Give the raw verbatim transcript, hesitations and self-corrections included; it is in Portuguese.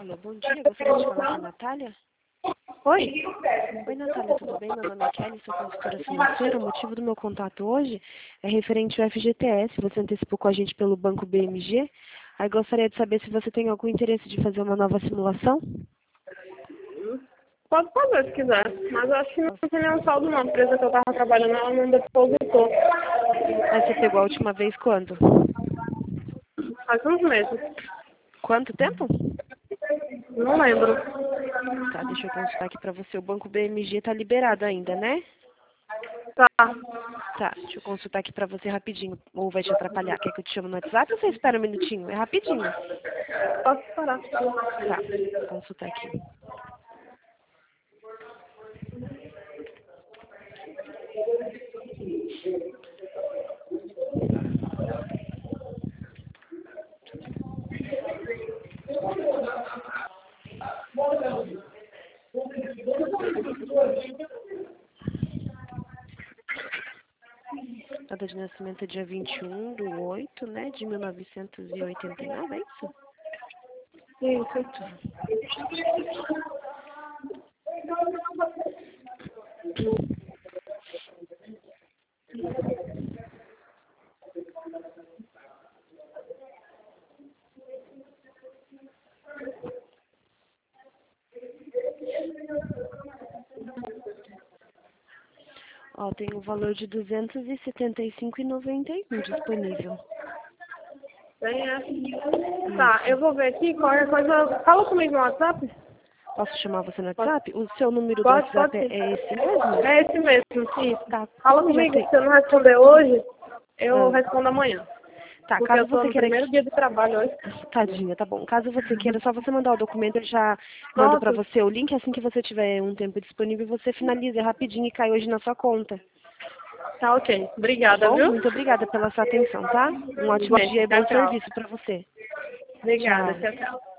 Alô, bom dia. Gostaria de falar com a Natália? Oi? Oi, Natália, tudo bem? Meu nome é Kelly, sou consultora financeira. O motivo do meu contato hoje é referente ao F G T S. Você antecipou com a gente pelo Banco B M G. Aí gostaria de saber se você tem algum interesse de fazer uma nova simulação. Pode fazer se quiser, mas eu acho que não tem nenhum saldo não. A empresa que eu estava trabalhando, ela não depositou. Mas você pegou a última vez quando? Faz uns meses. Quanto tempo? Não lembro. Tá, deixa eu consultar aqui pra você. O Banco B M G tá liberado ainda, né? Tá. Tá, deixa eu consultar aqui pra você rapidinho. Ou vai te atrapalhar? Quer que eu te chame no WhatsApp ou você espera um minutinho? É rapidinho. Posso parar. Tá, vou consultar aqui. Data de nascimento é dia vinte e um de oito, né? De mil novecentos e oitenta e nove, é isso? Isso. Ó, tem o valor de duzentos e setenta e cinco reais e noventa e um disponível. Bem, é. Tá, eu vou ver aqui. Qualquer coisa. Fala comigo no WhatsApp? Posso chamar você no WhatsApp? O seu número do Pode, WhatsApp pode é sim. é esse mesmo? É esse mesmo, isso. Tá. Fala Como já comigo. tem... Se eu não responder hoje, eu Ah, respondo amanhã. tá, Porque caso eu tô você no queira... primeiro dia de trabalho hoje. Tadinha, tá bom. Caso você queira, só você mandar o documento, eu já mando pra Nossa, você o link. Assim que você tiver um tempo disponível, você finaliza rapidinho e cai hoje na sua conta. tá ok. Tá Obrigada, bom? viu? Muito obrigada pela sua atenção, tá? Um ótimo Bem, dia e bom tchau, tchau. serviço pra você. Obrigada, Tchau. tchau, tchau.